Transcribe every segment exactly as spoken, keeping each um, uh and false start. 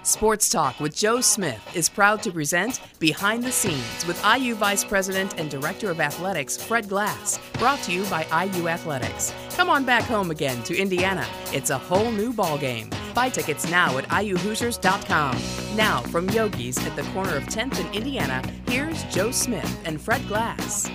Sports Talk with Joe Smith is proud to present Behind the Scenes with I U Vice President and Director of Athletics Fred Glass, brought to you by I U Athletics. Come on back home again to Indiana. It's a whole new ballgame. Buy tickets now at I U Hoosiers dot com. Now, from Yogi's at the corner of tenth and Indiana, here's Joe Smith and Fred Glass.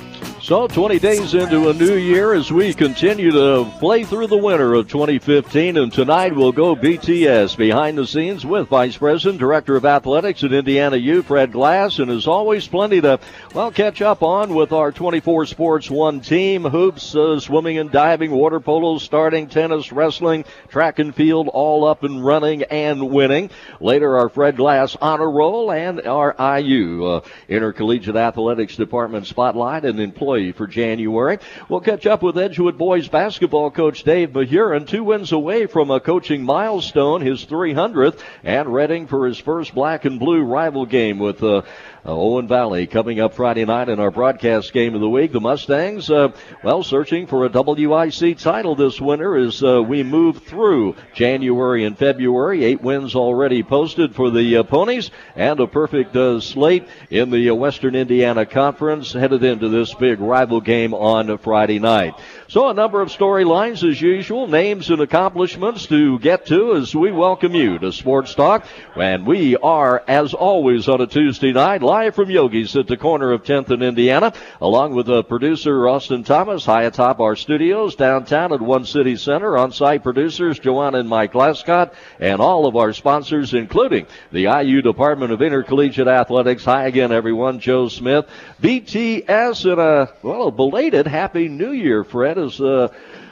So twenty days into a new year as we continue to play through the winter of twenty fifteen, and tonight we'll go B T S, Behind the Scenes, with Vice President, Director of Athletics at Indiana U, Fred Glass, and as always, plenty to, well, catch up on with our twenty-four Sports One team, hoops, uh, swimming and diving, water polo, starting, tennis, wrestling, track and field, all up and running and winning. Later, our Fred Glass honor roll and our I U uh, Intercollegiate Athletics Department spotlight and employee for January. We'll catch up with Edgewood boys basketball coach Dave Mahurin, two wins away from a coaching milestone, his three hundredth, and Reading for his first black and blue rival game with uh, uh, Owen Valley coming up Friday night in our broadcast game of the week. The Mustangs, uh, well, searching for a W I C title this winter as uh, we move through January and February. Eight wins already posted for the uh, Ponies, and a perfect uh, slate in the uh, Western Indiana Conference headed into this big rival game on Friday night. So a number of storylines as usual, names and accomplishments to get to as we welcome you to Sports Talk. And we are, as always, on a Tuesday night, live from Yogi's at the corner of tenth and Indiana, along with uh, producer Austin Thomas, high atop our studios downtown at One City Center, on-site producers Joanna and Mike Lascott, and all of our sponsors, including the I U Department of Intercollegiate Athletics. Hi again, everyone. Joe Smith, B T S, and a, well, a belated Happy New Year, Fred, as uh,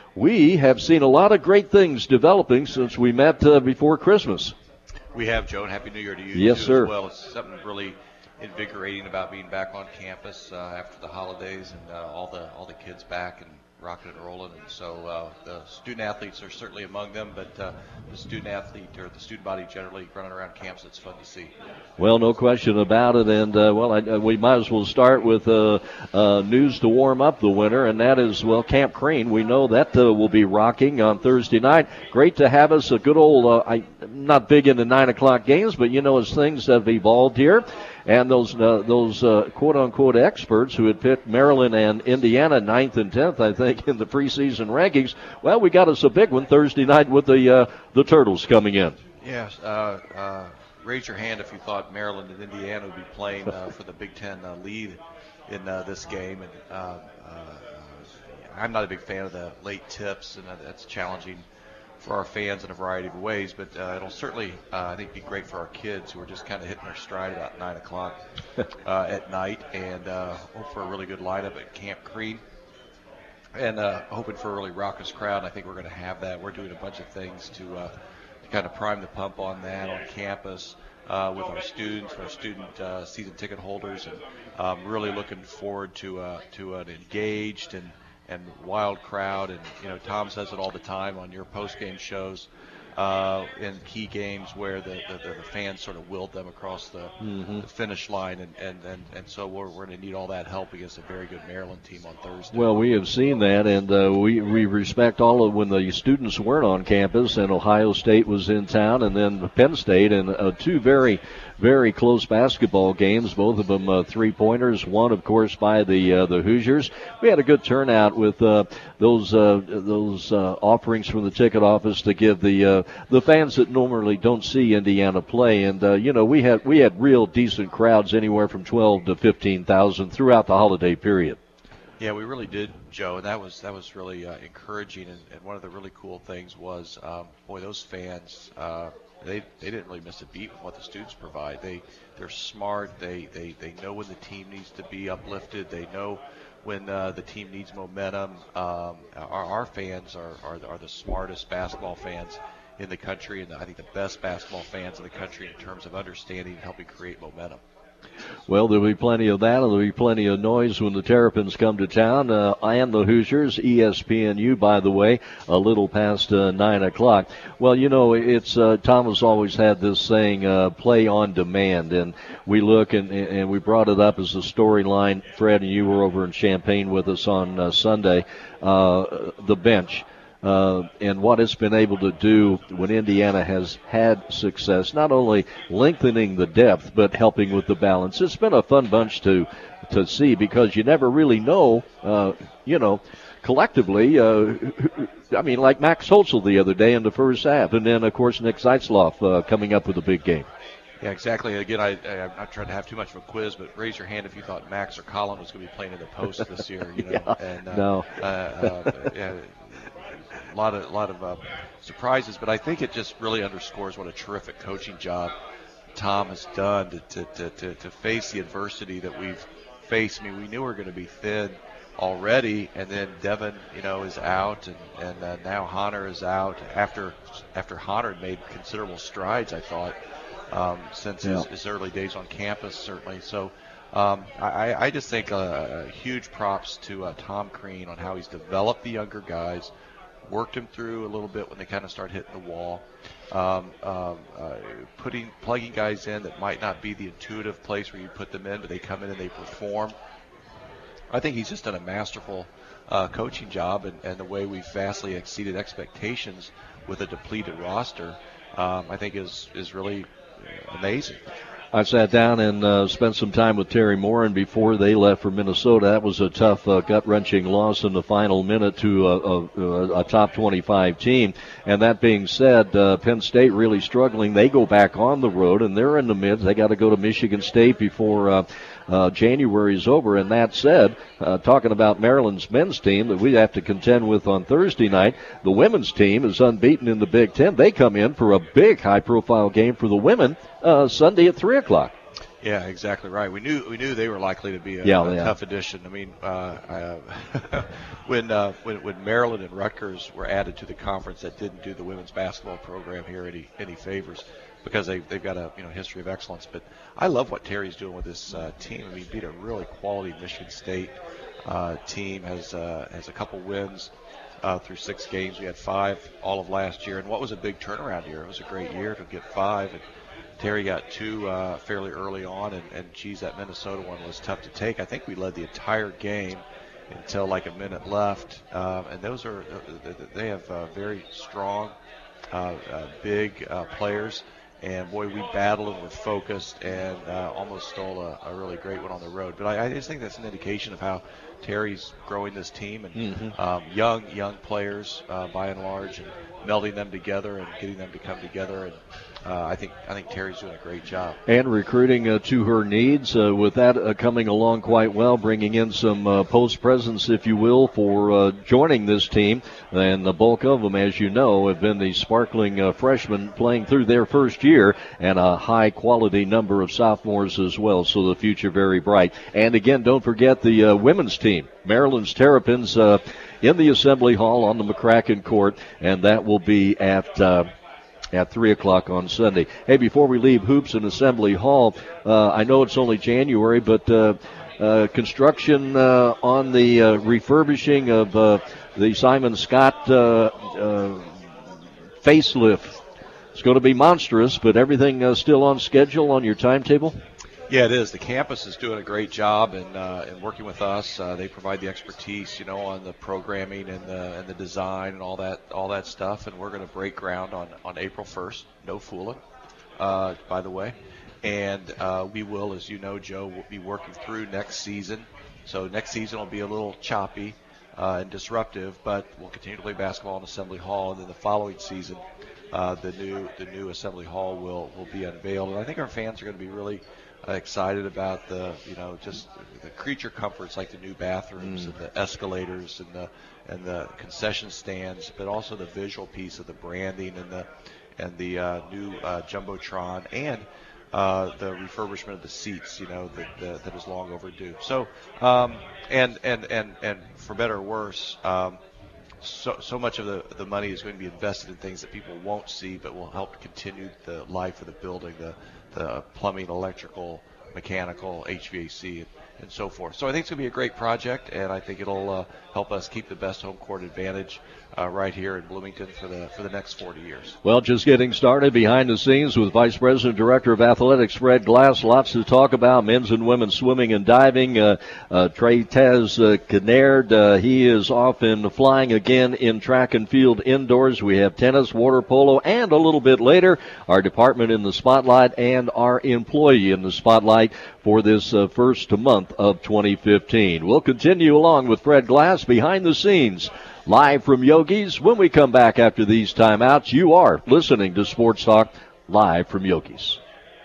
we have seen a lot of great things developing since we met uh, before Christmas. We have, Joe, and Happy New Year to you, yes, too, sir. as well. It's something really invigorating about being back on campus uh, after the holidays and uh, all the all the kids back and rocking and rolling. And so uh, the student athletes are certainly among them, but uh, the student athlete or the student body generally running around camps, it's fun to see. Well, no question about it. And, uh, well, I, we might as well start with uh, uh, news to warm up the winter, and that is, well, Camp Crane. We know that uh, will be rocking on Thursday night. Great to have us a good old, uh, I, I'm not big into nine o'clock games, but, you know, as things have evolved here, and those uh, those uh, quote-unquote experts who had picked Maryland and Indiana ninth and tenth, I think, in the preseason rankings, well, we got us a big one Thursday night with the uh, the Turtles coming in. Yes. Uh, uh, raise your hand if you thought Maryland and Indiana would be playing uh, for the Big Ten uh, lead in uh, this game. And uh, uh, I'm not a big fan of the late tips, and that's challenging for our fans in a variety of ways, but uh, it'll certainly, uh, I think, be great for our kids who are just kind of hitting their stride about nine o'clock uh, at night, and uh, hope for a really good lineup at Camp Crane, and uh, hoping for a really raucous crowd. I think we're going to have that. We're doing a bunch of things to, uh, to kind of prime the pump on that on campus uh, with our students, our student uh, season ticket holders, and um, really looking forward to uh, to an engaged and and wild crowd. And, you know, Tom says it all the time on your post-game shows uh, in key games where the, the, the fans sort of willed them across the, mm-hmm. the finish line. And, and, and, and so we're, we're going to need all that help against a very good Maryland team on Thursday. Well, we have seen that, and uh, we, we respect all of when the students weren't on campus, and Ohio State was in town, and then Penn State, and uh, two very Very close basketball games, both of them uh, three-pointers, one, of course, by the uh, the Hoosiers. We had a good turnout with uh, those uh, those uh, offerings from the ticket office to give the uh, the fans that normally don't see Indiana play. And, uh, you know, we had we had real decent crowds, anywhere from twelve to fifteen thousand throughout the holiday period. Yeah, we really did, Joe, and that was that was really uh, encouraging. And, and one of the really cool things was, um, boy, those fans, uh, they they didn't really miss a beat with what the students provide. They they're smart. They they, they know when the team needs to be uplifted. They know when uh, the team needs momentum. Um, our, our fans are, are are the smartest basketball fans in the country, and I think the best basketball fans in the country in terms of understanding and helping create momentum. Well, there'll be plenty of that, and there'll be plenty of noise when the Terrapins come to town, uh, and the Hoosiers. E S P N U, by the way, a little past uh, nine o'clock. Well, you know, it's uh, Thomas always had this saying, uh, play on demand, and we look, and, and we brought it up as a storyline. Fred, and you were over in Champaign with us on uh, Sunday, uh, the bench. uh, and what it's been able to do when Indiana has had success, not only lengthening the depth but helping with the balance. It's been a fun bunch to to see because you never really know, uh, you know, collectively. Uh, I mean, like Max Holzel the other day in the first half, and then, of course, Nick Zeitzloff uh, coming up with a big game. Yeah, exactly. Again, I, I, I'm not trying to have too much of a quiz, but raise your hand if you thought Max or Colin was going to be playing in the post this year. You know, yeah, and, uh, no. uh, uh, yeah, a lot of, a lot of uh, surprises, but I think it just really underscores what a terrific coaching job Tom has done to, to, to, to, to face the adversity that we've faced. I mean, we knew we were going to be thin already, and then Devin, you know, is out, and, and uh, now Honor is out after after Honor had made considerable strides, I thought, um, since yeah. his, his early days on campus, certainly. So um, I, I just think uh, huge props to uh, Tom Crean on how he's developed the younger guys, worked them through a little bit when they kind of start hitting the wall, um, um, uh, putting plugging guys in that might not be the intuitive place where you put them in, but they come in and they perform. I think he's just done a masterful uh, coaching job, and, and the way we've vastly exceeded expectations with a depleted roster, um, I think is is really amazing. I sat down and uh, spent some time with Terry Morin before they left for Minnesota. That was a tough, uh, gut-wrenching loss in the final minute to a, a, a top twenty-five team. And that being said, uh, Penn State really struggling. They go back on the road, and they're in the midst. They got to go to Michigan State before uh, uh, January is over. And that said, uh, talking about Maryland's men's team that we have to contend with on Thursday night, the women's team is unbeaten in the Big Ten. They come in for a big high-profile game for the women uh, Sunday at three o'clock. Yeah, exactly right. We knew we knew they were likely to be a, yeah, a yeah. tough addition. I mean, uh, uh, when, uh, when when Maryland and Rutgers were added to the conference, that didn't do the women's basketball program here any any favors, because they they've got a you know history of excellence. But I love what Terry's doing with this uh, team. I mean, he beat a really quality Michigan State uh, team. Has uh, has a couple wins uh, through six games. We had five all of last year, and what was a big turnaround year. It was a great year to get five. And Terry got two uh, fairly early on, and, and geez, that Minnesota one was tough to take. I think we led the entire game until like a minute left, um, and those are they have uh, very strong, uh, uh, big uh, players, and boy, we battled with focus and uh, almost stole a, a really great one on the road. But I, I just think that's an indication of how Terry's growing this team, and mm-hmm. um, young young players uh, by and large, and melding them together and getting them to come together. And Uh, I think I think Terry's doing a great job. And recruiting uh, to her needs, uh, with that uh, coming along quite well, bringing in some uh, post presence, if you will, for uh, joining this team. And the bulk of them, as you know, have been the sparkling uh, freshmen playing through their first year, and a high-quality number of sophomores as well, so the future very bright. And again, don't forget the uh, women's team, Maryland's Terrapins, uh, in the Assembly Hall on the McCracken Court, and that will be at uh, at three o'clock on Sunday. Hey, before we leave Hoops and Assembly Hall, uh, I know it's only January, but uh, uh, construction uh, on the uh, refurbishing of uh, the Simon Scott uh, uh, facelift. It's going to be monstrous, but everything uh, still on schedule on your timetable? Yeah, it is. The campus is doing a great job in, uh, in working with us. Uh, they provide the expertise, you know, on the programming and the and the design and all that all that stuff. And we're going to break ground on, on April first. No fooling, uh, by the way. And uh, we will, as you know, Joe, will be working through next season. So next season will be a little choppy uh, and disruptive, but we'll continue to play basketball in Assembly Hall. And then the following season, uh, the new the new Assembly Hall will will be unveiled. And I think our fans are going to be really excited about the, you know, just the creature comforts like the new bathrooms mm. and the escalators and the and the concession stands, but also the visual piece of the branding and the and the uh, new uh, jumbotron and uh, the refurbishment of the seats, you know, that that, that is long overdue. So um, and and and and for better or worse, um, so so much of the the money is going to be invested in things that people won't see, but will help continue the life of the building. The the plumbing, electrical, mechanical, H V A C, and, and so forth. So I think it's going to be a great project, and I think it'll uh, help us keep the best home court advantage uh, right here in Bloomington for the for the next forty years. Well, just getting started behind the scenes with Vice President, Director of Athletics, Fred Glass. Lots to talk about, men's and women's swimming and diving. Uh, uh, Treytez uh, Kinnaird, uh, he is off and flying again in track and field indoors. We have tennis, water polo, and a little bit later, our department in the spotlight and our employee in the spotlight for this uh, first month of twenty fifteen. We'll continue along with Fred Glass behind the scenes, live from Yogi's. When we come back after these timeouts, you are listening to Sports Talk live from Yogi's.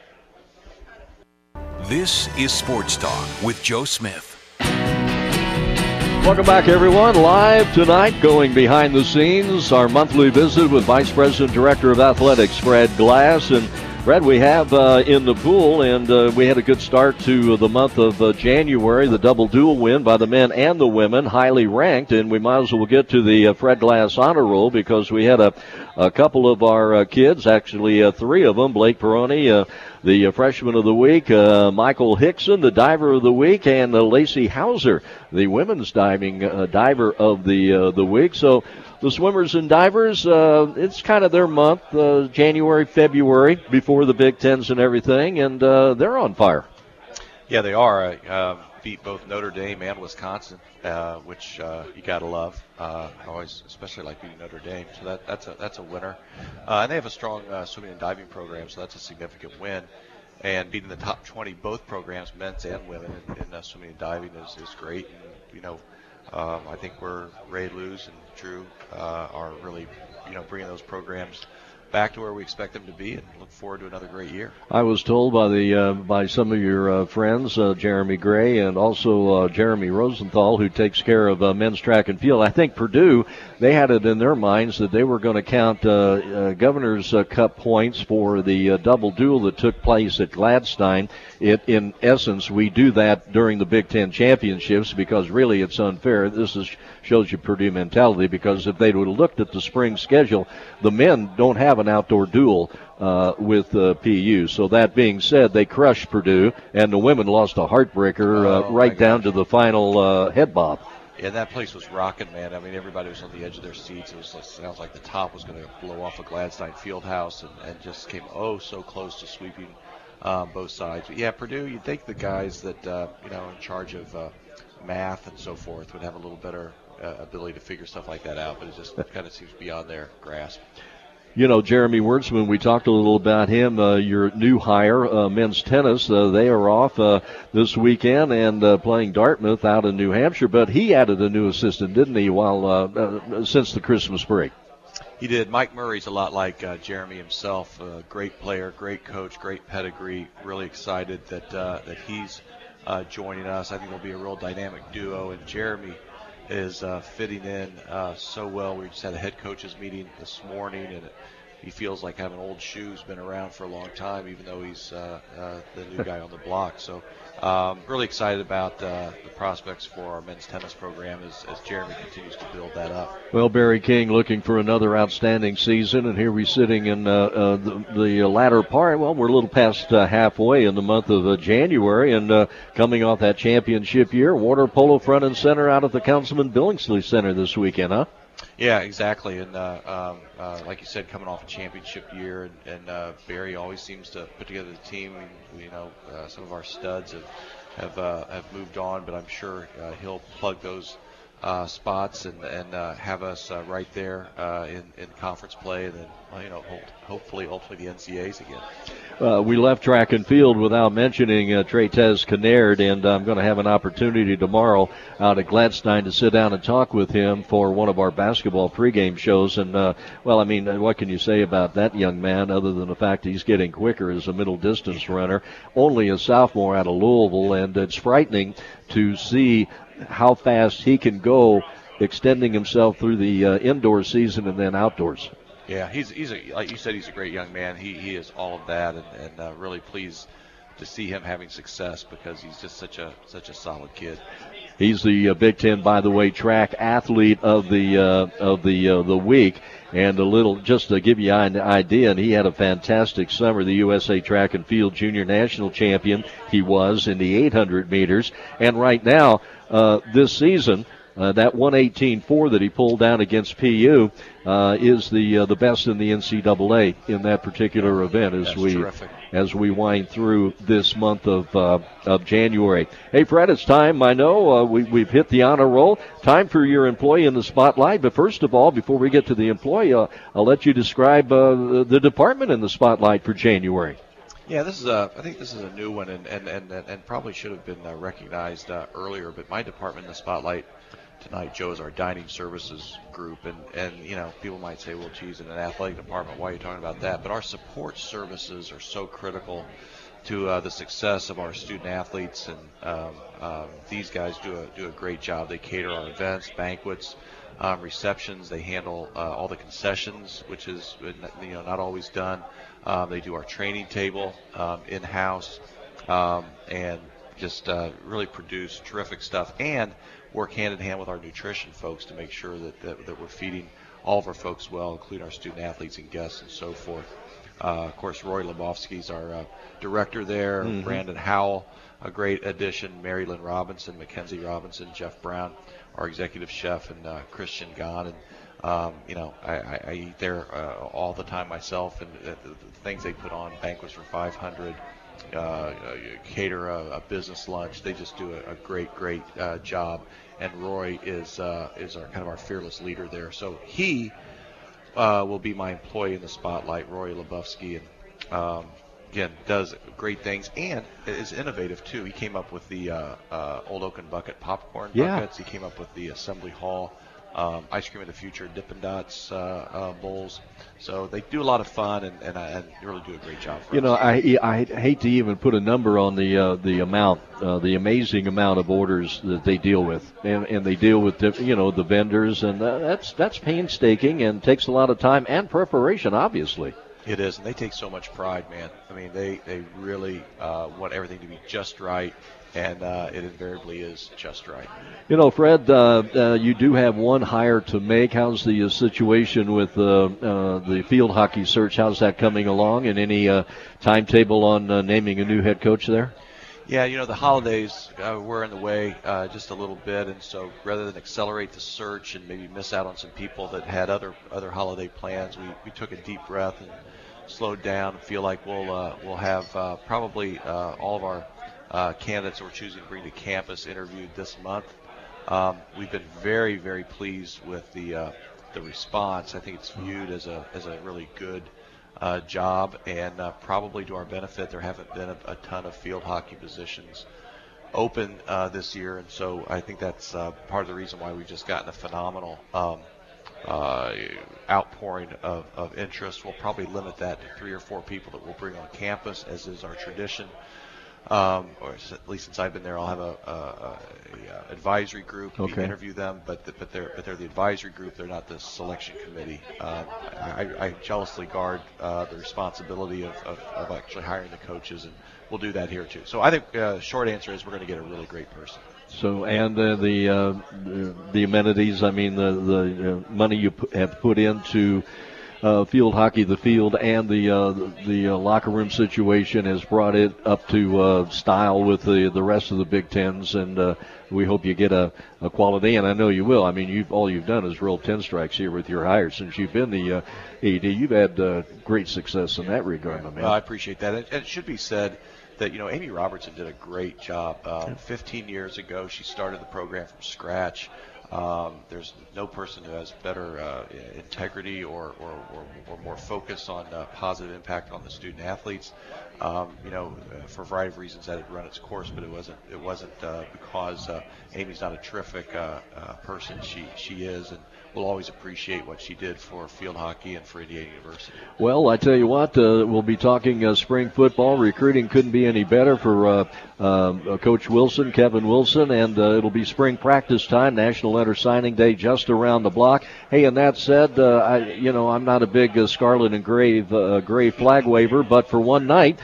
This is Sports Talk with Joe Smith. Welcome back, everyone. Live tonight, going behind the scenes, our monthly visit with Vice President, Director of Athletics, Fred Glass. And Fred, we have uh, in the pool, and uh, we had a good start to the month of uh, January, the double dual win by the men and the women, highly ranked, and we might as well get to the uh, Fred Glass honor roll because we had a, a couple of our uh, kids, actually uh, three of them, Blake Peroni, uh, the uh, freshman of the week, uh, Michael Hickson, the diver of the week, and uh, Lacey Hauser, the women's diving uh, diver of the uh, the week. So the swimmers and divers, uh, it's kind of their month, uh, January, February, before the Big Tens and everything, and uh, they're on fire. Yeah, they are. Uh, beat both Notre Dame and Wisconsin, uh, which uh, you got to love. Uh, I always especially like beating Notre Dame, so that, that's a that's a winner. Uh, and they have a strong uh, swimming and diving program, so that's a significant win. And beating the top twenty, both programs, men's and women, in, in uh, swimming and diving is, is great. And, you know, um, I think we're Ray Luz and Drew uh, are really, you know, bringing those programs back to where we expect them to be, and look forward to another great year. I was told by the uh, by some of your uh, friends, uh, Jeremy Gray and also uh, Jeremy Rosenthal, who takes care of uh, men's track and field. I think Purdue, they had it in their minds that they were going to count uh, uh, Governor's uh, Cup points for the uh, double duel that took place at Gladstein. It, in essence, we do that during the Big Ten championships because really it's unfair. This is shows you Purdue mentality, because if they would have looked at the spring schedule, the men don't have an outdoor duel uh, with uh, P U. So that being said, they crushed Purdue, and the women lost a heartbreaker uh, oh, right down to the final uh, head bob. Yeah, that place was rocking, man. I mean, everybody was on the edge of their seats. It was it sounds like the top was going to blow off a Gladstein Fieldhouse, and, and just came oh so close to sweeping um, both sides. But yeah, Purdue, you'd think the guys that uh, you know in charge of uh, math and so forth would have a little better uh, ability to figure stuff like that out, but it just kind of seems beyond their grasp. You know, Jeremy Wertzman, we talked a little about him, uh, your new hire, uh, men's tennis. Uh, they are off uh, this weekend and uh, playing Dartmouth out in New Hampshire, but he added a new assistant, didn't he, while uh, uh, since the Christmas break? He did. Mike Murray's a lot like uh, Jeremy himself, a great player, great coach, great pedigree. Really excited that uh, that he's uh, joining us. I think it'll be a real dynamic duo, and Jeremy is uh, fitting in uh, so well. We just had a head coaches meeting this morning, and it, he feels like having old shoes, been around for a long time, even though he's uh, uh, the new guy on the block. So um, really excited about uh, the prospects for our men's tennis program as, as Jeremy continues to build that up. Well, Barry King looking for another outstanding season, and here we're sitting in uh, uh, the, the latter part. Well, we're a little past uh, halfway in the month of uh, January, and uh, coming off that championship year, water polo front and center out at the Councilman Billingsley Center this weekend, huh? Yeah, exactly. And uh, um, uh, like you said, coming off a championship year, and, and uh, Barry always seems to put together the team. We, you know, uh, some of our studs have have, uh, have moved on, but I'm sure uh, he'll plug those uh, spots and and uh, have us uh, right there uh, in in conference play, and then uh, you know, hopefully, hopefully the N C A As again. Uh, we left track and field without mentioning uh, Treytez Kinnaird, and I'm going to have an opportunity tomorrow out at Gladstein to sit down and talk with him for one of our basketball pregame shows. And, uh, well, I mean, what can you say about that young man other than the fact he's getting quicker as a middle distance runner? Only a sophomore out of Louisville, and it's frightening to see how fast he can go, extending himself through the uh, indoor season and then outdoors. Yeah, he's he's a, like you said, he's a great young man. He he is all of that, and, and uh, really pleased to see him having success because he's just such a such a solid kid. He's the uh, Big Ten, by the way, track athlete of the uh, of the uh, the week. And a little, just to give you an idea, and he had a fantastic summer. The U S A Track and Field Junior National Champion he was in the eight hundred meters. And right now, uh, this season, uh, that one eighteen four that he pulled down against P U uh, is the uh, the best in the N C double A in that particular event. As That's we terrific. as we wind through this month of uh, of January. Hey, Fred, it's time. I know uh, we, we've hit the honor roll. Time for your employee in the spotlight. But first of all, before we get to the employee, uh, I'll let you describe uh, the department in the spotlight for January. Yeah, this is a. I think this is a new one, and and and, and probably should have been uh, recognized uh, earlier. But my department in the spotlight tonight, Joe, is our dining services group, and and you know, people might say, well, geez, in an athletic department, why are you talking about that? But our support services are so critical to uh, the success of our student athletes, and um, um, these guys do a do a great job. They cater our events, banquets, um, receptions. They handle uh, all the concessions, which is you know not always done. Um, they do our training table um, in house, um, and just uh, really produce terrific stuff, and work hand in hand with our nutrition folks to make sure that, that, that we're feeding all of our folks well, including our student athletes and guests and so forth. Uh, of course, Roy Lebowski is our uh, director there. Mm-hmm. Brandon Howell, a great addition. Mary Lynn Robinson, Mackenzie Robinson, Jeff Brown, our executive chef, and uh, Christian Gahn. And, um, you know, I, I, I eat there uh, all the time myself, and the, the, the things they put on, banquets for five hundred, uh, cater a, a business lunch. They just do a, a great, great uh, job. And Roy is uh, is our kind of our fearless leader there. So he uh, will be my employee in the spotlight, Roy Lebowski, and um, again does great things and is innovative too. He came up with the uh, uh, Old Oaken Bucket popcorn yeah. buckets. He came up with the Assembly Hall um, Ice Cream of the Future Dippin' Dots uh, uh, bowls. So they do a lot of fun and, and, and really do a great job for you us. know, I I hate to even put a number on the uh, the amount, uh, the amazing amount of orders that they deal with, and, and they deal with the, you know the vendors, and uh, that's that's painstaking and takes a lot of time and preparation, obviously. It is, and they take so much pride, man. I mean, they they really uh, want everything to be just right. And uh, it invariably is just right. You know, Fred, uh, uh, you do have one hire to make. How's the uh, situation with uh, uh, the field hockey search? How's that coming along? And any uh, timetable on uh, naming a new head coach there? Yeah, you know, the holidays uh, were in the way uh, just a little bit, and so rather than accelerate the search and maybe miss out on some people that had other other holiday plans, we, we took a deep breath and slowed down and feel like we'll uh, we'll have uh, probably uh, all of our Uh, candidates we're choosing to bring to campus interviewed this month. Um, we've been very, very pleased with the uh, the response. I think it's viewed as a as a really good uh, job, and uh, probably to our benefit, there haven't been a, a ton of field hockey positions open uh, this year, and so I think that's uh, part of the reason why we've just gotten a phenomenal um, uh, outpouring of, of interest. We'll probably limit that to three or four people that we'll bring on campus, as is our tradition. Um, or at least since I've been there, I'll have a, a, a, a advisory group. Okay. We interview them, but the, but they're but they're the advisory group. They're not the selection committee. Um, I, I jealously guard uh, the responsibility of, of, of actually hiring the coaches, and we'll do that here too. So I think uh, short answer is we're going to get a really great person. So and uh, the, uh, the the amenities. I mean the the uh, money you p- have put into Uh, field hockey, the field, and the uh, the uh, locker room situation has brought it up to uh, style with the the rest of the Big Tens, and uh, we hope you get a, a quality, and I know you will. I mean, you've all you've done is roll ten strikes here with your hires since you've been the uh, A D. You've had uh, great success in that regard, my man. Well, I appreciate that. And it should be said that, you know, Amy Robertson did a great job. Um, fifteen years ago, she started the program from scratch. Um, there's no person who has better uh, integrity or, or, or, or more focus on uh, positive impact on the student athletes. Um, you know, for a variety of reasons that had run its course, but it wasn't. It wasn't uh, because uh, Amy's not a terrific uh, uh, person. She she is, and we'll always appreciate what she did for field hockey and for Indiana University. Well, I tell you what, uh, we'll be talking uh, spring football. Recruiting couldn't be any better for uh, uh, Coach Wilson, Kevin Wilson, and uh, it'll be spring practice time. National Letter Signing Day just around the block. Hey, and that said, uh, I, you know, I'm not a big uh, scarlet and gray uh, gray flag waver, but for one night,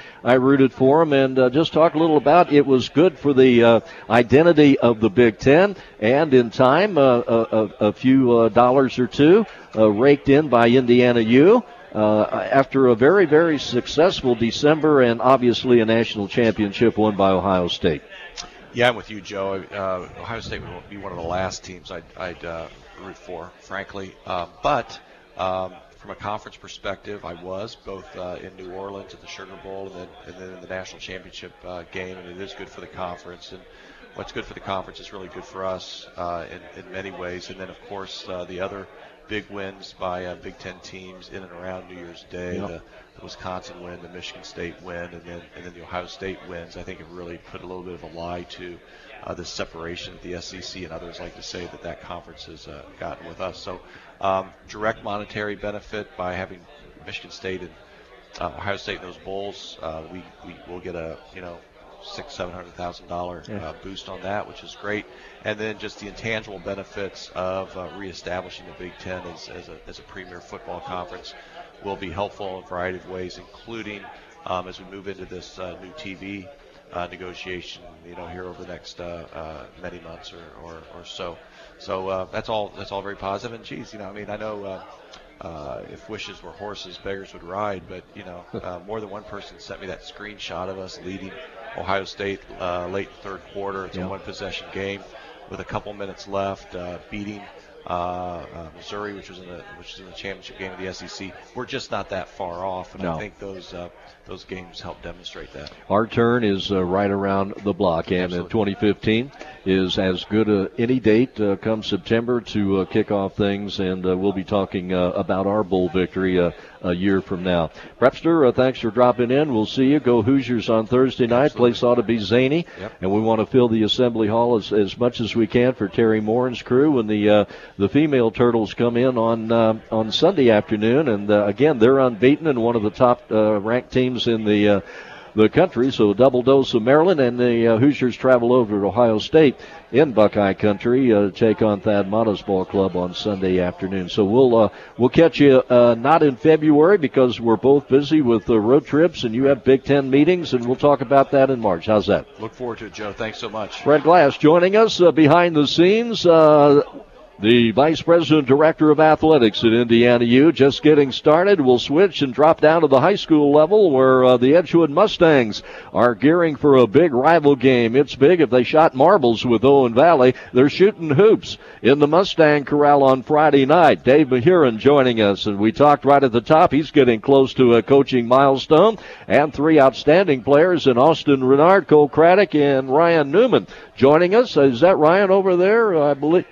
I rooted for them, and uh, just talk a little about it was good for the uh, identity of the Big Ten, and in time, uh, a, a, a few uh, dollars or two uh, raked in by Indiana U. Uh, after a very, very successful December and obviously a national championship won by Ohio State. Yeah, I'm with you, Joe. Uh, Ohio State would be one of the last teams I'd, I'd uh, root for, frankly. Uh, but um, from a conference perspective, I was both uh, in New Orleans at the Sugar Bowl and then, and then in the national championship uh, game, and it is good for the conference. And what's good for the conference is really good for us uh, in, in many ways. And then, of course, uh, the other big wins by uh, Big Ten teams in and around New Year's Day, yep. the, the Wisconsin win, the Michigan State win, and then and then the Ohio State wins. I think it really put a little bit of a lie to uh, this separation that the S E C and others like to say that that conference has uh, gotten with us. So um, direct monetary benefit by having Michigan State and uh, Ohio State in those bowls. Uh, we we will get a you know six seven hundred thousand dollar uh, boost on that, which is great. And then just the intangible benefits of uh, reestablishing the Big Ten as, as, a, as a premier football conference will be helpful in a variety of ways, including um, as we move into this uh, new T V uh, negotiation, you know, here over the next uh, uh, many months or, or, or so. So uh, that's all. That's all very positive. And geez, you know, I mean, I know. Uh, Uh, if wishes were horses, beggars would ride. But, you know, uh, more than one person sent me that screenshot of us leading Ohio State uh, late third quarter. It's yeah. a one-possession game with a couple minutes left, uh, beating uh, uh, Missouri, which was in the which was in the championship game of the S E C. We're just not that far off, and no. I think those uh, those games help demonstrate that. Our turn is uh, right around the block, and in twenty fifteen is as good a, any date uh, come September to uh, kick off things, and uh, we'll be talking uh, about our bowl victory uh, a year from now. Prepster, uh, thanks for dropping in. We'll see you. Go Hoosiers on Thursday night. Absolutely. Place ought to be zany, yep. and we want to fill the Assembly Hall as, as much as we can for Terry Morin's crew when the uh, the female Turtles come in on uh, on Sunday afternoon, and uh, again they're unbeaten and one of the top uh, ranked teams in the uh, the country. So a double dose of Maryland, and the uh, Hoosiers travel over to Ohio State in Buckeye Country uh, to take on Thad Matta's ball club on Sunday afternoon. So we'll uh, we'll catch you uh, not in February because we're both busy with uh, road trips, and you have Big Ten meetings, and we'll talk about that in March. How's that? Look forward to it, Joe. Thanks so much. Fred Glass joining us uh, behind the scenes. Uh, The Vice President Director of Athletics at Indiana U, just getting started. We'll switch and drop down to the high school level where uh, the Edgewood Mustangs are gearing for a big rival game. It's big. If they shot marbles with Owen Valley, they're shooting hoops in the Mustang Corral on Friday night. Dave Mahurin joining us, and we talked right at the top. He's getting close to a coaching milestone, and three outstanding players in Austin Renard, Cole Craddock, and Ryan Newman joining us. Is that Ryan over there? I believe.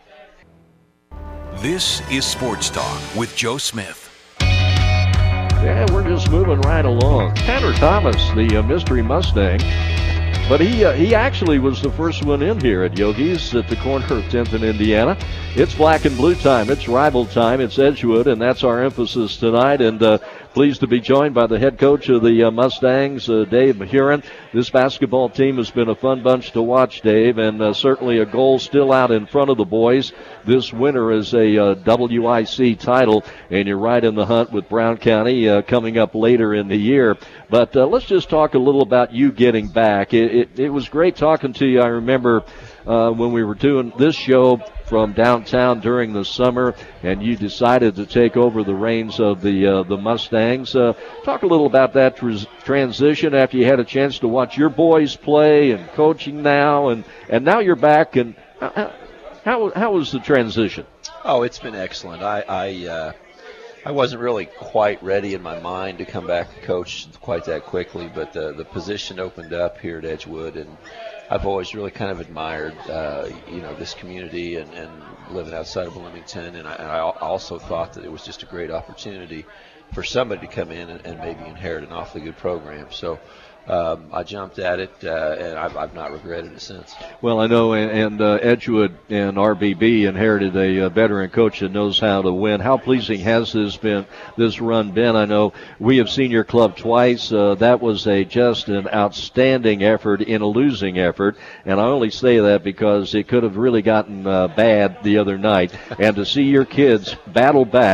This is Sports Talk with Joe Smith. Yeah, we're just moving right along. Tanner Thomas, the uh, mystery Mustang, but he uh, he actually was the first one in here at Yogi's at the corner of tenth and Indiana. It's black and blue time. It's rival time. It's Edgewood, and that's our emphasis tonight. And uh, pleased to be joined by the head coach of the uh, Mustangs, uh, Dave Mahurin. This basketball team has been a fun bunch to watch, Dave, and uh, certainly a goal still out in front of the boys. This winter is a uh, W I C title, and you're right in the hunt with Brown County uh, coming up later in the year. But uh, let's just talk a little about you getting back. It, it, it was great talking to you. I remember uh, when we were doing this show from downtown during the summer, and you decided to take over the reins of the uh, the Mustangs. Uh, talk a little about that tr- transition after you had a chance to watch your boys play and coaching now, and, and now you're back. And how, how how was the transition? Oh, it's been excellent. I I, uh, I wasn't really quite ready in my mind to come back and coach quite that quickly, but the the position opened up here at Edgewood, and I've always really kind of admired, uh, you know, this community and, and living outside of Bloomington, and I, and I also thought that it was just a great opportunity for somebody to come in and, and maybe inherit an awfully good program. So um, I jumped at it, uh, and I've, I've not regretted it since. Well, I know, and, and uh, Edgewood and R B B inherited a, a veteran coach that knows how to win. How pleasing has this been, this run been? I know we have seen your club twice. Uh, that was a just an outstanding effort in a losing effort, and I only say that because it could have really gotten uh, bad the other night. And to see your kids battle back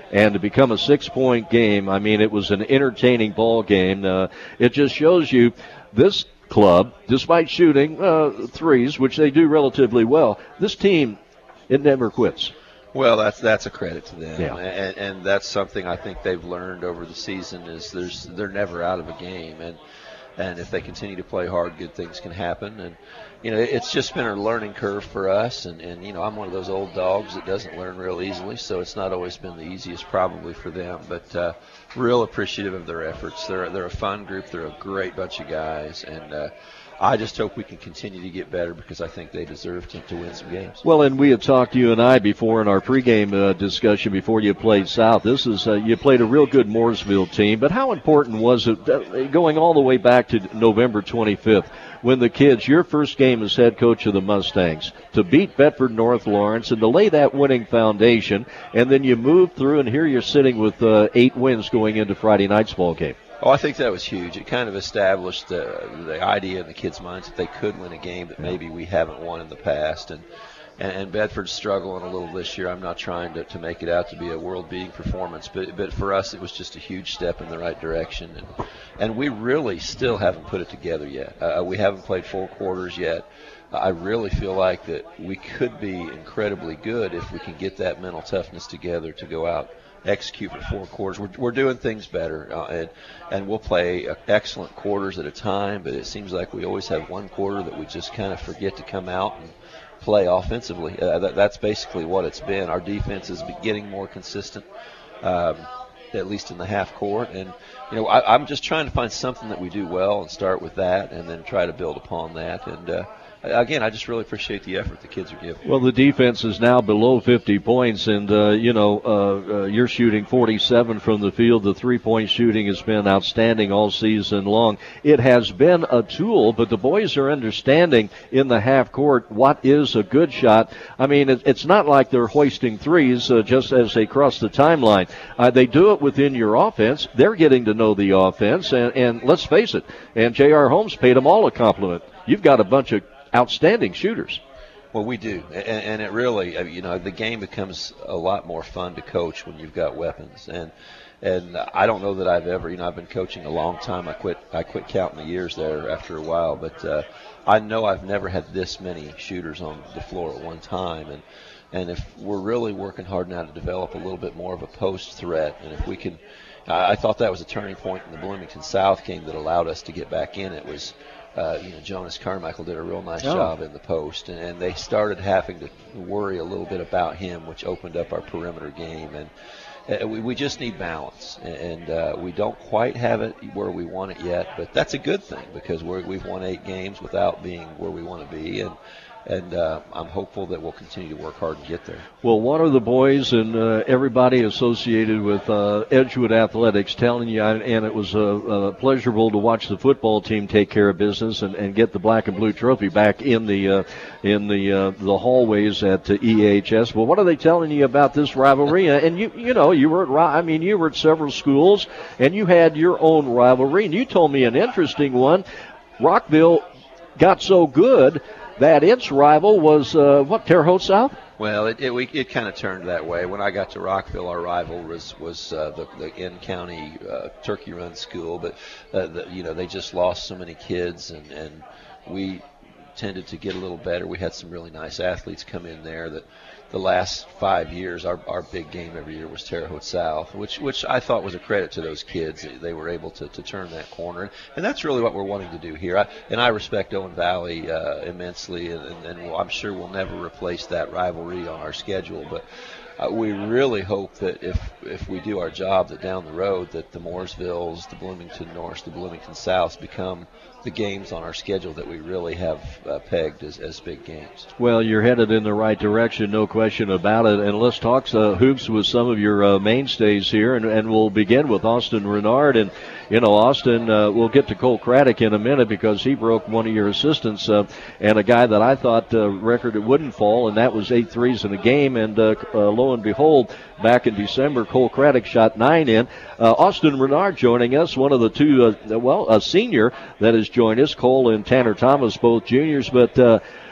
and to become a six-point game, I mean, it was an entertaining ball game. Uh, it just shows you this club, despite shooting uh, threes, which they do relatively well, this team, it never quits. Well, that's that's a credit to them, yeah. and, and that's something I think they've learned over the season is there's they're never out of a game, and and if they continue to play hard, good things can happen. And you know, it's just been a learning curve for us, and, and you know, I'm one of those old dogs that doesn't learn real easily, so it's not always been the easiest probably for them, but uh, real appreciative of their efforts. They're they're a fun group, they're a great bunch of guys, and uh, I just hope we can continue to get better because I think they deserve to, to win some games. Well, and we had talked to you and I before in our pregame uh, discussion before you played South. This is uh, you played a real good Mooresville team, but how important was it uh, going all the way back to November twenty-fifth when the kids, your first game as head coach of the Mustangs, to beat Bedford North Lawrence and to lay that winning foundation, and then you move through and here you're sitting with uh, eight wins going into Friday night's ball game? Oh, I think that was huge. It kind of established uh, the idea in the kids' minds that they could win a game that maybe we haven't won in the past. And, and, and Bedford's struggling a little this year. I'm not trying to, to make it out to be a world-beating performance, but but for us it was just a huge step in the right direction. And, and we really still haven't put it together yet. Uh, we haven't played full quarters yet. I really feel like that we could be incredibly good if we can get that mental toughness together to go out execute for four quarters. We're, we're doing things better, uh, and, and we'll play excellent quarters at a time, but it seems like we always have one quarter that we just kind of forget to come out and play offensively. Uh, that, that's basically what it's been. Our defense is getting more consistent, um, at least in the half court, and you know, I, I'm just trying to find something that we do well and start with that and then try to build upon that. And uh, again, I just really appreciate the effort the kids are giving. Well, the defense is now below fifty points, and, uh, you know, uh, uh, you're shooting forty-seven from the field. The three-point shooting has been outstanding all season long. It has been a tool, but the boys are understanding in the half court what is a good shot. I mean, it, it's not like they're hoisting threes uh, just as they cross the timeline. Uh, they do it within your offense. They're getting to know the offense, and, and let's face it, and J R. Holmes paid them all a compliment. You've got a bunch of outstanding shooters. Well, we do, and, and it really, you know, the game becomes a lot more fun to coach when you've got weapons. And and I don't know that I've ever, you know, I've been coaching a long time. I quit I quit counting the years there after a while, but uh, I know I've never had this many shooters on the floor at one time. And and if we're really working hard now to develop a little bit more of a post threat, and if we can, I thought that was a turning point in the Bloomington South game that allowed us to get back in. It was. Uh, you know, Jonas Carmichael did a real nice oh. job in the post, and, and they started having to worry a little bit about him, which opened up our perimeter game. And uh, we, we just need balance, and, and uh, we don't quite have it where we want it yet, but that's a good thing because we're, we've won eight games without being where we want to be, and and uh, I'm hopeful that we'll continue to work hard and get there. Well, one of the boys and uh, everybody associated with uh, Edgewood Athletics telling you, and it was uh, uh, pleasurable to watch the football team take care of business and, and get the black and blue trophy back in the uh, in the uh, the hallways at uh, E H S. Well, what are they telling you about this rivalry? And you you know you were at I mean you were at several schools and you had your own rivalry, and you told me an interesting one. Rockville got so good that its rival was, uh, what, Terre Haute South? Well, it it, we, it kind of turned that way. When I got to Rockville, our rival was was uh, the, the in-county uh, Turkey Run School, but uh, the, you know they just lost so many kids, and, and we tended to get a little better. We had some really nice athletes come in there. That the last five years, our our big game every year was Terre Haute South, which which I thought was a credit to those kids. They were able to, to turn that corner, and that's really what we're wanting to do here. I, and I respect Owen Valley uh, immensely, and, and, and I'm sure we'll never replace that rivalry on our schedule, but Uh, we really hope that if if we do our job, that down the road that the Mooresvilles, the Bloomington Norths, the Bloomington Souths become the games on our schedule that we really have uh, pegged as, as big games. Well, you're headed in the right direction, no question about it. And let's talk uh, hoops with some of your uh, mainstays here, and, and we'll begin with Austin Renard. And, you know, Austin, uh, we'll get to Cole Craddock in a minute because he broke one of your assistants uh, and a guy that I thought uh, record it wouldn't fall, and that was eight threes in a game. And uh, uh, lo and behold, back in December, Cole Craddock shot nine in. Uh, Austin Renard joining us, one of the two, uh, well, a senior that has joined us. Cole and Tanner Thomas, both juniors. But uh,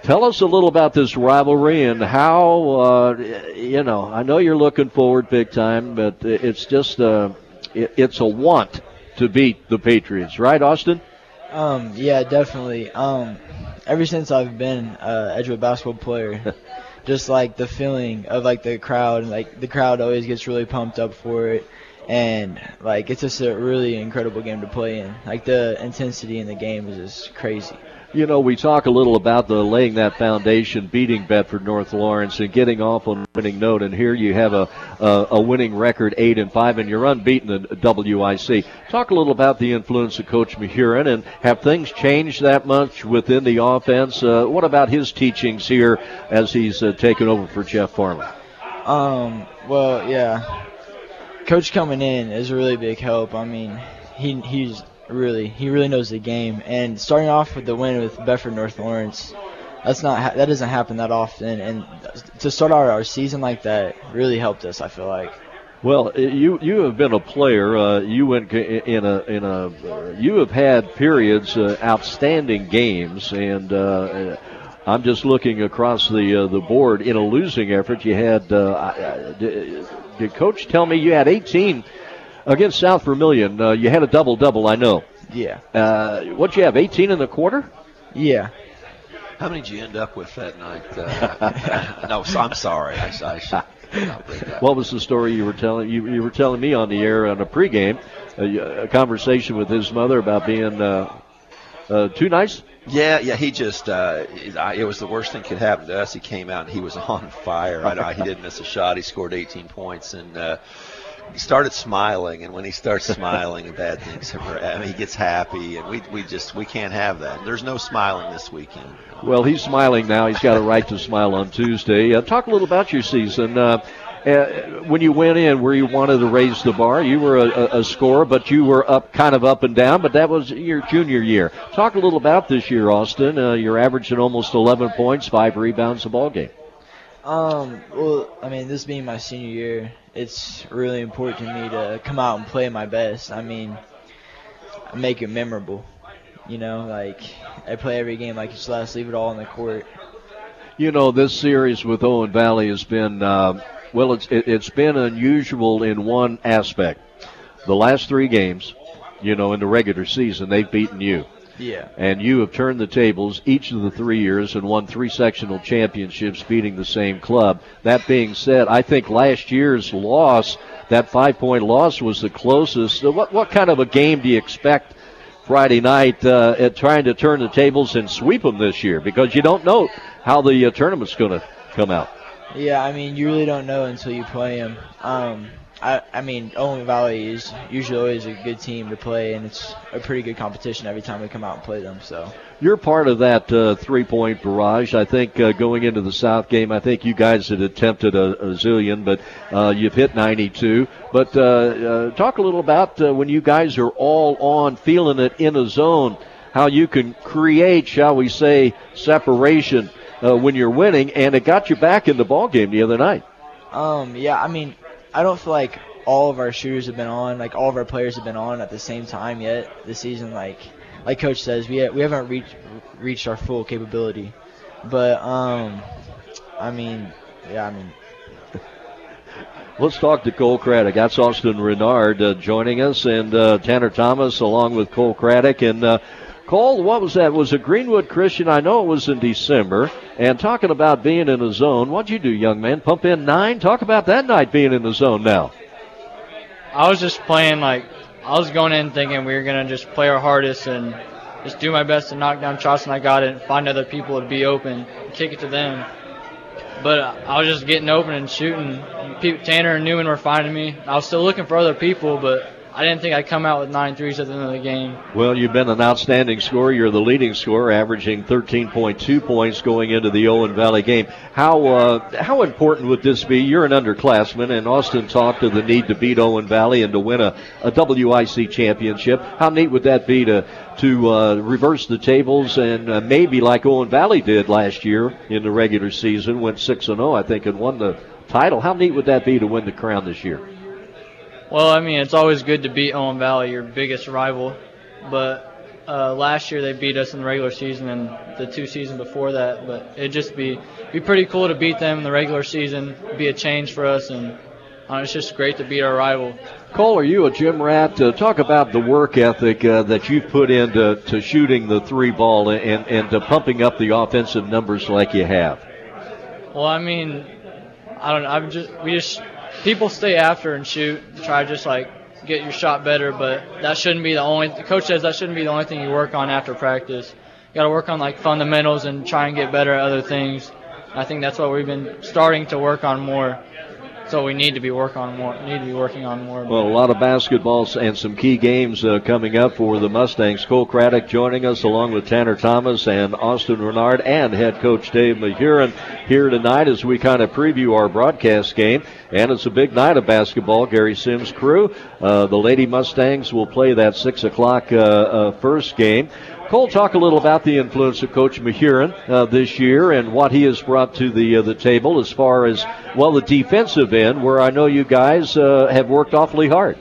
Tell us a little about this rivalry and how, uh, you know, I know you're looking forward big time, but it's just uh, it, it's a want to beat the Patriots, right, Austin? Um, yeah, definitely. Um, ever since I've been an Edgewood basketball player, just like the feeling of like the crowd, like the crowd always gets really pumped up for it. And, like, it's just a really incredible game to play in. Like, the intensity in the game is just crazy. You know, we talk a little about the laying that foundation, beating Bedford North Lawrence, and getting off on a winning note. And here you have a a, a winning record, eight and five, and you're unbeaten in W I C. Talk a little about the influence of Coach Mahurin, and have things changed that much within the offense? Uh, what about his teachings here as he's uh, taken over for Jeff Farley? Um. Well, yeah. Coach coming in is a really big help. I mean, he he's really he really knows the game, and starting off with the win with Bedford North Lawrence, that's not ha- that doesn't happen that often, and to start our, our season like that really helped us, I feel like. Well, you you have been a player. Uh, you went in a in a uh, you have had periods, uh, outstanding games, and uh, I'm just looking across the uh, the board. In a losing effort, you had. Uh, did, did Coach tell me you had eighteen against South Vermilion? Uh, you had a double double, I know. Yeah. Uh, what'd you have? eighteen in the quarter? Yeah. How many did you end up with that night? Uh, no, I'm sorry. I, I should. What was the story you were telling? You, you were telling me on the air on a pregame, a, a conversation with his mother about being uh, uh, too nice. Yeah, yeah. He just uh, it, I, it was the worst thing could happen to us. He came out and he was on fire. I, I, he didn't miss a shot. He scored eighteen points and. Uh, He started smiling, and when he starts smiling, bad things happen. I mean, he gets happy, and we we just we can't have that. There's no smiling this weekend. Well, he's smiling now. He's got a right to smile on Tuesday. Uh, talk a little about your season. Uh, uh, when you went in, where you wanted to raise the bar, you were a, a, a scorer, but you were up kind of up and down. But that was your junior year. Talk a little about this year, Austin. Uh, you're averaging almost eleven points, five rebounds a ball game. Um. Well, I mean, this being my senior year, it's really important to me to come out and play my best. I mean, make it memorable. You know, like, I play every game like it's last, leave it all on the court. You know, this series with Owen Valley has been, uh, well, it's it, it's been unusual in one aspect. The last three games, you know, in the regular season, they've beaten you. Yeah. And you have turned the tables each of the three years and won three sectional championships, beating the same club. That being said, I think last year's loss, that five-point loss, was the closest. What what kind of a game do you expect Friday night uh, at trying to turn the tables and sweep them this year? Because you don't know how the uh, tournament's going to come out. Yeah, I mean, you really don't know until you play them. Um, I, I mean, Owen Valley is usually always a good team to play, and it's a pretty good competition every time we come out and play them. So you're part of that uh, three-point barrage. I think uh, going into the South game, I think you guys had attempted a, a zillion, but uh, you've hit ninety-two. But uh, uh, talk a little about uh, when you guys are all on, feeling it in a zone, how you can create, shall we say, separation uh, when you're winning, and it got you back in the ball game the other night. Um, yeah, I mean, I don't feel like all of our shooters have been on, like all of our players have been on at the same time yet this season. Like, like Coach says, we ha- we haven't reached reached our full capability. But um, I mean, yeah, I mean. Let's talk to Cole Craddock. That's Austin Renard uh, joining us, and uh, Tanner Thomas along with Cole Craddock. And uh, Cole, what was that? Was it Greenwood Christian? I know it was in December. And talking about being in the zone, what'd you do, young man? Pump in nine? Talk about that night being in the zone now. I was just playing like I was going in thinking we were going to just play our hardest and just do my best to knock down shots, and I got it and find other people to be open, kick it to them. But I was just getting open and shooting. Tanner and Newman were finding me. I was still looking for other people, but I didn't think I'd come out with nine threes at the end of the game. Well, you've been an outstanding scorer. You're the leading scorer, averaging thirteen point two points going into the Owen Valley game. How uh, how important would this be? You're an underclassman, and Austin talked of the need to beat Owen Valley and to win a, a W I C championship. How neat would that be to to uh, reverse the tables and uh, maybe like Owen Valley did last year in the regular season, went six and oh, I think, and won the title. How neat would that be to win the crown this year? Well, I mean, it's always good to beat Owen Valley, your biggest rival. But uh, Uh, last year they beat us in the regular season and the two seasons before that, but it'd just be be pretty cool to beat them in the regular season, be a change for us, and uh, it's just great to beat our rival. Cole, are you a gym rat? Uh, talk about the work ethic uh, that you've put into to shooting the three ball and, and to pumping up the offensive numbers like you have. Well, I mean, I don't know. I'm just we just people stay after and shoot, try to just like get your shot better, but that shouldn't be the only. The coach says that shouldn't be the only thing you work on after practice. You got to work on like fundamentals and try and get better at other things. I think that's what we've been starting to work on more. So we need to be work on more. Need to be working on more. Well, a lot of basketballs and some key games uh, coming up for the Mustangs. Cole Craddock joining us along with Tanner Thomas and Austin Renard and head coach Dave Mahurin here tonight as we kind of preview our broadcast game. And it's a big night of basketball. Gary Sims' crew. Uh, the Lady Mustangs will play that six o'clock uh, uh, first game. Cole, talk a little about the influence of Coach Mahurin uh, this year and what he has brought to the uh, the table as far as, well, the defensive end, where I know you guys uh, have worked awfully hard.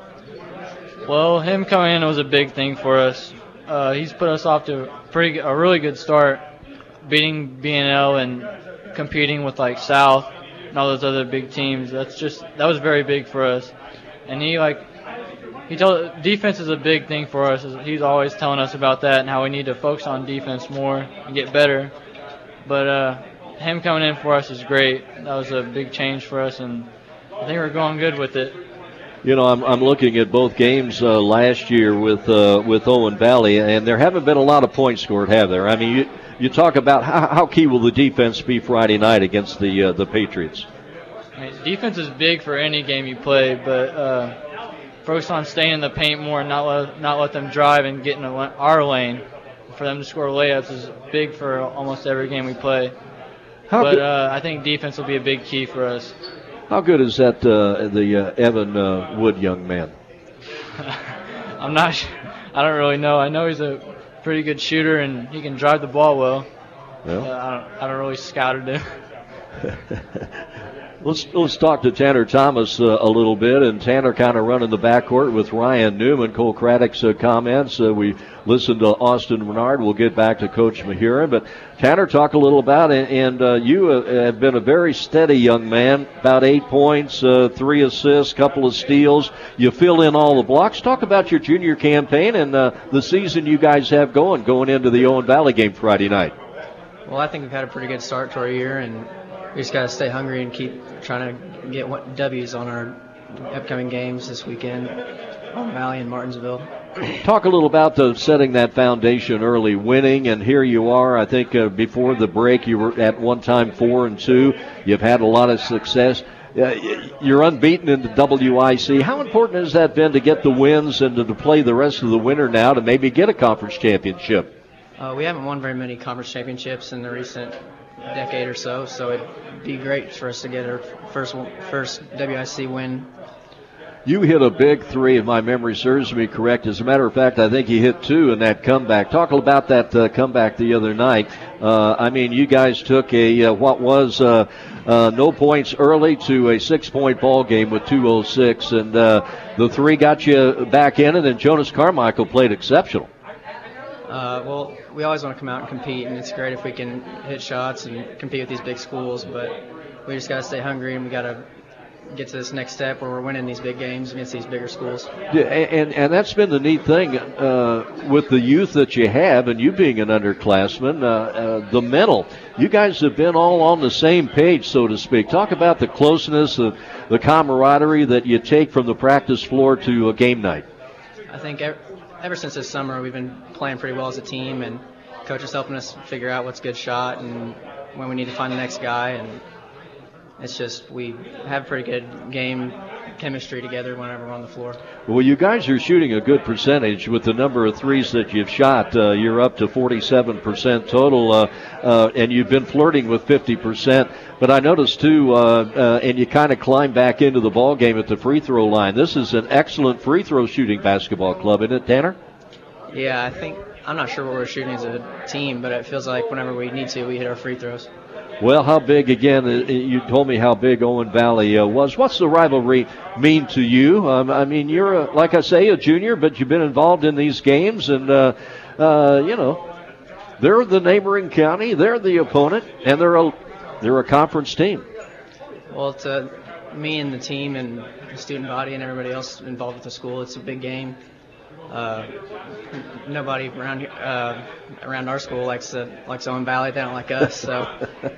Well, him coming in was a big thing for us. Uh, he's put us off to pretty a really good start, beating B N L and competing with like South and all those other big teams. That's just that was very big for us, and he like. He told defense is a big thing for us. He's always telling us about that and how we need to focus on defense more and get better. But uh, him coming in for us is great. That was a big change for us, and I think we're going good with it. You know, I'm I'm looking at both games uh, last year with uh, with Owen Valley, and there haven't been a lot of points scored, have there? I mean, you you talk about how, how key will the defense be Friday night against the uh, the Patriots? I mean, defense is big for any game you play, but. Uh, Focus on staying in the paint more and not let, not let them drive and get in our lane. For them to score layups is big for almost every game we play. How but uh, I think defense will be a big key for us. How good is that, uh, the uh, Evan uh, Wood young man? I'm not sure. I don't really know. I know he's a pretty good shooter and he can drive the ball well. well. Uh, I don't. I don't really scouted him. Let's let's talk to Tanner Thomas uh, a little bit, and Tanner kind of running the backcourt with Ryan Newman. Cole Craddock's uh, comments. Uh, we listened to Austin Renard. We'll get back to Coach Mahurin, but Tanner, talk a little about it. And uh, you uh, have been a very steady young man. About eight points, uh, three assists, couple of steals. You fill in all the blocks. Talk about your junior campaign and uh, the season you guys have going going into the Owen Valley game Friday night. Well, I think we've had a pretty good start to our year, and we just got to stay hungry and keep trying to get W's on our upcoming games this weekend, Owen Valley and Martinsville. Talk a little about the setting that foundation early, winning, and here you are. I think uh, before the break you were at one time four and two. You've had a lot of success. Uh, you're unbeaten in the W I C. How important has that been to get the wins and to, to play the rest of the winter now to maybe get a conference championship? Uh, we haven't won very many conference championships in the recent decade or so, so it'd be great for us to get our first first W I C win. You hit a big three, if my memory serves me correct. As a matter of fact, I think you hit two in that comeback. Talk about that uh, comeback the other night. Uh, I mean, you guys took a uh, what was uh, uh, no points early to a six-point ball game with two oh six, and uh, the three got you back in it, and Jonas Carmichael played exceptional. Uh, well, we always want to come out and compete, and it's great if we can hit shots and compete with these big schools, but we just got to stay hungry, and we got to get to this next step where we're winning these big games against these bigger schools. Yeah, and, and that's been the neat thing uh, with the youth that you have, and you being an underclassman, uh, uh, the mental. You guys have been all on the same page, so to speak. Talk about the closeness, of the camaraderie that you take from the practice floor to a game night. I think ever, ever since this summer we've been playing pretty well as a team, and Coach is helping us figure out what's a good shot and when we need to find the next guy, and it's just we have pretty good game chemistry together whenever we're on the floor. Well, you guys are shooting a good percentage with the number of threes that you've shot. Uh, you're up to forty-seven percent total, uh, uh, and you've been flirting with fifty percent. But I noticed, too, uh, uh, and you kind of climb back into the ball game at the free throw line. This is an excellent free throw shooting basketball club, isn't it, Tanner? Yeah, I think I'm not sure what we're shooting as a team, but it feels like whenever we need to, we hit our free throws. Well, how big, again, you told me how big Owen Valley uh, was. What's the rivalry mean to you? Um, I mean, you're, a, like I say, a junior, but you've been involved in these games, and uh, uh, you know, they're the neighboring county, they're the opponent, and they're a they're a conference team. Well, to me and the team and the student body and everybody else involved with the school, it's a big game. Uh, nobody around here, uh, around our school likes to, likes Owen Valley. They don't like us, so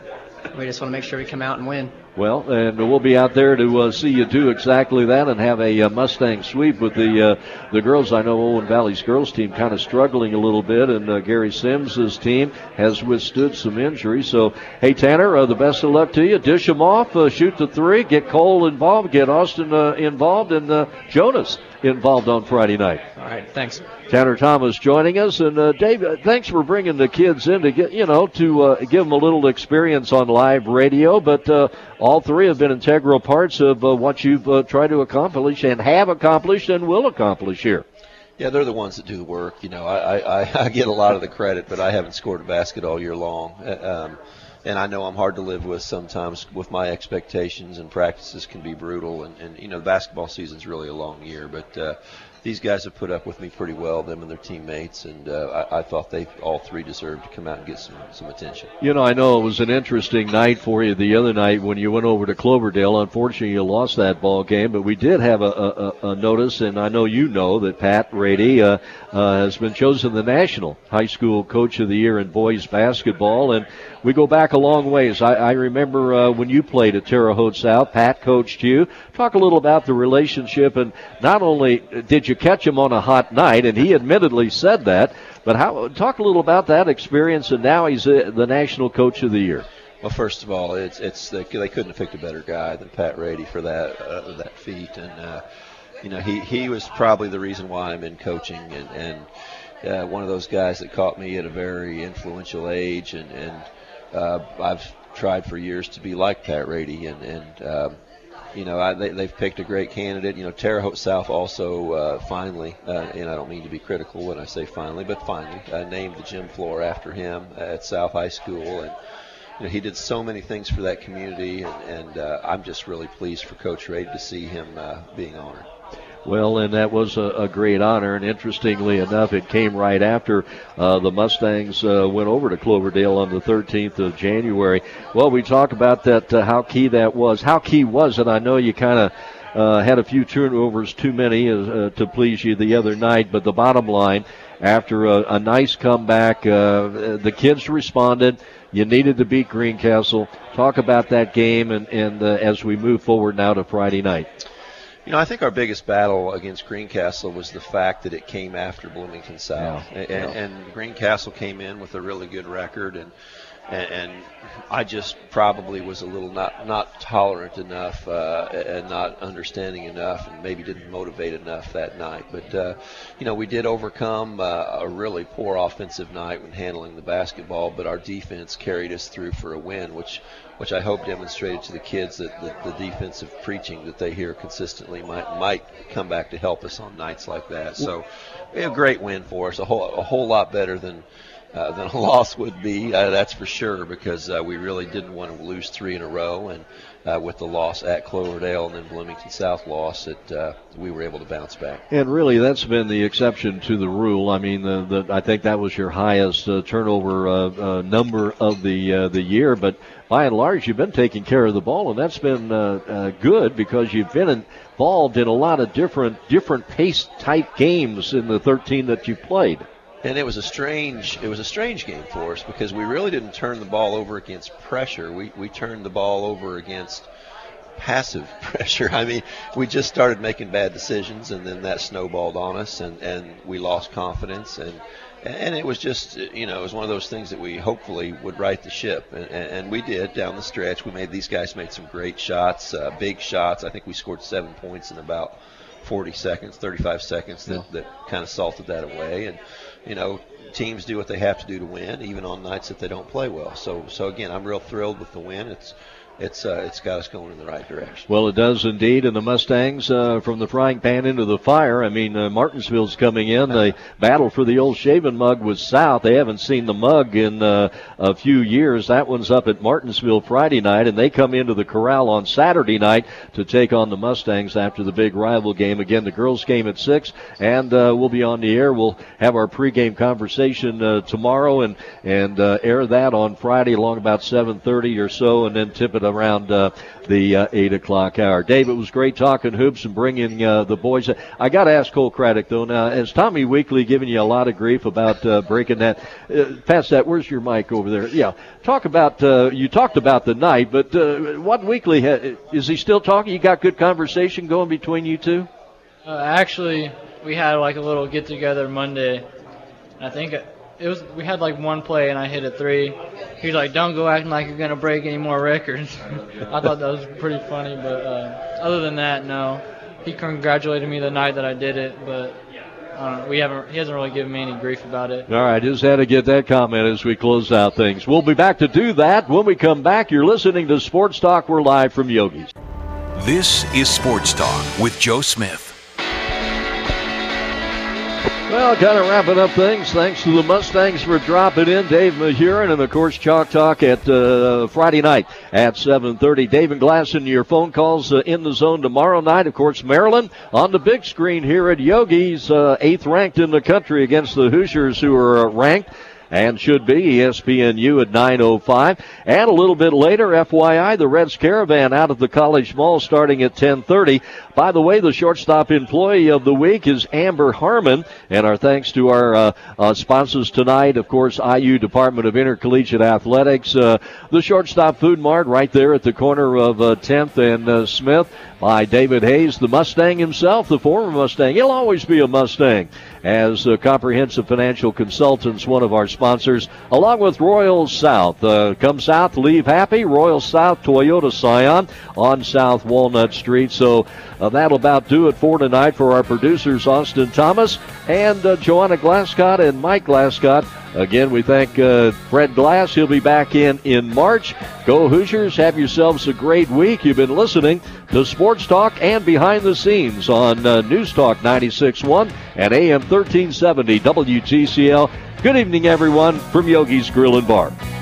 we just want to make sure we come out and win. Well, and we'll be out there to uh, see you do exactly that and have a uh, Mustang sweep with the uh, the girls. I know Owen Valley's girls team kind of struggling a little bit, and uh, Gary Sims's team has withstood some injury. So, hey, Tanner, uh, the best of luck to you. Dish them off, uh, shoot the three, get Cole involved, get Austin uh, involved, and uh, Jonas involved on Friday night. All right, thanks. Tanner Thomas joining us, and uh, Dave, uh, thanks for bringing the kids in to get, you know, to uh, give them a little experience on live radio. But uh, all three have been integral parts of uh, what you've uh, tried to accomplish and have accomplished and will accomplish here. Yeah, they're the ones that do the work. You know, I, I, I get a lot of the credit, but I haven't scored a basket all year long. Um, and I know I'm hard to live with sometimes with my expectations, and practices can be brutal. And, and you know, the basketball season's really a long year, but uh, these guys have put up with me pretty well, them and their teammates, and uh, I, I thought they all three deserved to come out and get some, some attention. You know, I know it was an interesting night for you the other night when you went over to Cloverdale. Unfortunately, you lost that ball game, but we did have a, a, a notice, and I know you know that Pat Rady uh, uh, has been chosen the National High School Coach of the Year in boys basketball, and we go back a long ways. I, I remember uh, when you played at Terre Haute South, Pat coached you. Talk a little about the relationship, and not only did you catch him on a hot night, and he admittedly said that, but how? Talk a little about that experience, and now he's uh, the National Coach of the Year. Well, first of all, it's it's they, they couldn't have picked a better guy than Pat Rady for that uh, that feat, and uh, you know he he was probably the reason why I'm in coaching, and and uh, one of those guys that caught me at a very influential age, and and uh, I've tried for years to be like Pat Rady, and and um, you know I, they, they've picked a great candidate. You know, Terre Haute South also uh, finally, uh, and I don't mean to be critical when I say finally, but finally uh, named the gym floor after him at South High School, and you know, he did so many things for that community, and, and uh, I'm just really pleased for Coach Rady to see him uh, being honored. Well, and that was a, a great honor, and interestingly enough, it came right after uh, the Mustangs uh, went over to Cloverdale on the thirteenth of January. Well, we talk about that, uh, how key that was. How key was it? I know you kind of uh, had a few turnovers too many uh, to please you the other night, but the bottom line, after a, a nice comeback, uh, the kids responded. You needed to beat Greencastle. Talk about that game and, and uh, as we move forward now to Friday night. You know, I think our biggest battle against Greencastle was the fact that it came after Bloomington South. Yeah, and, yeah. and Greencastle came in with a really good record, and and, and I just probably was a little not, not tolerant enough uh, and not understanding enough, and maybe didn't motivate enough that night. But, uh, you know, we did overcome uh, a really poor offensive night when handling the basketball, but our defense carried us through for a win, which which I hope demonstrated to the kids that the, the defensive preaching that they hear consistently might might come back to help us on nights like that. So a great win for us, a whole a whole lot better than uh, than a loss would be, uh, that's for sure, because uh, we really didn't want to lose three in a row, and uh, with the loss at Cloverdale and then Bloomington South loss, it, uh, we were able to bounce back. And really, that's been the exception to the rule. I mean, the, the, I think that was your highest uh, turnover uh, uh, number of the uh, the year, but by and large, you've been taking care of the ball, and that's been uh, uh, good because you've been involved in a lot of different different pace type games in the thirteen that you've played. And it was a strange it was a strange game for us because we really didn't turn the ball over against pressure. We we turned the ball over against passive pressure. I mean, we just started making bad decisions, and then that snowballed on us, and, and we lost confidence, and and it was just, you know, it was one of those things that we hopefully would right the ship, and, and we did down the stretch. We made these guys made some great shots, uh, big shots. I think we scored seven points in about forty seconds, thirty-five seconds that, yeah. that kind of salted that away. And, you know, teams do what they have to do to win, even on nights that they don't play well. So, so again, I'm real thrilled with the win. It's it's uh, it's got us going in the right direction. Well, it does indeed, and the Mustangs uh, from the frying pan into the fire. I mean, uh, Martinsville's coming in. They battle for the old shaven mug with South. They haven't seen the mug in uh, a few years. That one's up at Martinsville Friday night, and they come into the Corral on Saturday night to take on the Mustangs after the big rival game. Again, the girls' game at six, and uh, we'll be on the air. We'll have our pregame conversation uh, tomorrow and and uh, air that on Friday along about seven thirty or so, and then tip it around uh, the uh, eight o'clock hour. Dave, it was great talking hoops and bringing uh, the boys. I got to ask Cole Craddock, though, now, has Tommy Weekly given you a lot of grief about uh, breaking that? Uh, pass that. Where's your mic over there? Yeah. Talk about, uh, you talked about the night, but uh, what Weekly, ha- is he still talking? You got good conversation going between you two? Uh, actually, we had like a little get-together Monday. I think it was we had like one play, and I hit a three. He's like, don't go acting like you're going to break any more records. I thought that was pretty funny, but uh, other than that, no. He congratulated me the night that I did it, but uh, we haven't. He hasn't really given me any grief about it. All right, just had to get that comment as we close out things. We'll be back to do that when we come back. You're listening to Sports Talk. We're live from Yogi's. This is Sports Talk with Joe Smith. Well, kind of wrapping up things. Thanks to the Mustangs for dropping in. Dave Mahurin, and, of course, Chalk Talk at uh, Friday night at seven thirty. Dave and Glasson, your phone calls uh, in the zone tomorrow night. Of course, Maryland on the big screen here at Yogi's, uh, eighth ranked in the country against the Hoosiers, who are uh, ranked and should be. E S P N U at nine oh five. And a little bit later, F Y I, the Reds Caravan out of the College Mall starting at ten thirty. By the way, the shortstop employee of the week is Amber Harmon. And our thanks to our uh, uh, sponsors tonight, of course, I U Department of Intercollegiate Athletics. Uh, the Shortstop Food Mart right there at the corner of uh, tenth and uh, Smith by David Hayes, the Mustang himself, the former Mustang. He'll always be a Mustang. As uh, Comprehensive Financial Consultants, one of our sponsors, along with Royal South. Uh, come south, leave happy. Royal South Toyota Scion on South Walnut Street. So uh, that'll about do it for tonight for our producers, Austin Thomas and uh, Joanna Glascott and Mike Glascott. Again, we thank uh, Fred Glass. He'll be back in in March. Go Hoosiers. Have yourselves a great week. You've been listening to Sports Talk and Behind the Scenes on uh, News Talk ninety-six point one and A M thirteen seventy W T C L. Good evening, everyone, from Yogi's Grill and Bar.